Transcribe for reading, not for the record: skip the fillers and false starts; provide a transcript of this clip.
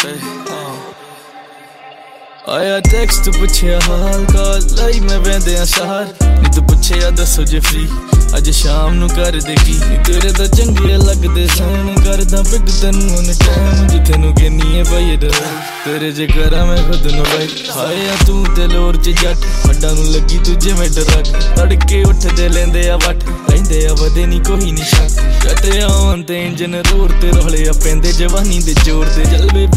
ਆਇਆ ਟੈਕਸਟ ਪੁੱਛਿਆ ਹਾਲ ਕਾਲ ਲਈ ਮੈਂ ਵਹਿੰਦਿਆਂ ਸ਼ਹਿਰ ਨੀ ਤੂੰ ਪੁੱਛਿਆ ਦੱਸੋ ਜੇ ਫਰੀ ਅੱਜ ਸ਼ਾਮ ਨੂੰ ਕਰਦੇ ਕੀ ਤੇਰੇ ਤਾਂ ਚੰਗੇ ਲੱਗਦੇ ਸੈਣ ਕਰਦਾ ਪਿੱਗ ਤੈਨੂੰ ਉਹਨੇ ਟਾਈਮ ਜਿੱਥੇ ਨੂੰ ਕਹਿੰਨੀ ਏ ਬਈ ਤੇਰੇ ਜੇ ਕਰਾਂ ਮੈਂ ਖੁਦ ਨੂੰ ਲਾਈਕ ਹਾਇਆ ਤੂੰ ਤੇ ਲੋਰ ਚ ਜੱਟ ਵੱਡਾ ਨੂੰ ਲੱਗੀ ਤੂੰ ਜਿਵੇਂ ਡਰਕ ਤੜਕੇ ਉੱਠਦੇ ਲੈਂਦੇ ਆ ਵੱਟ ਲੈਂਦੇ ਆ ਵਧੇ ਨੀ ਕੋਈ ਨੀ ਸ਼ੱਕ ਜੱਟ ਆਉਣ ਤੇ ਇੰਜਨ ਰੋੜ ਤੇ ਰੋਲੇ ਆ ਪੈਂਦੇ ਜਵਾਨੀ ਦੇ ਜ਼ੋਰ ਤੇ ਜਲਵੇ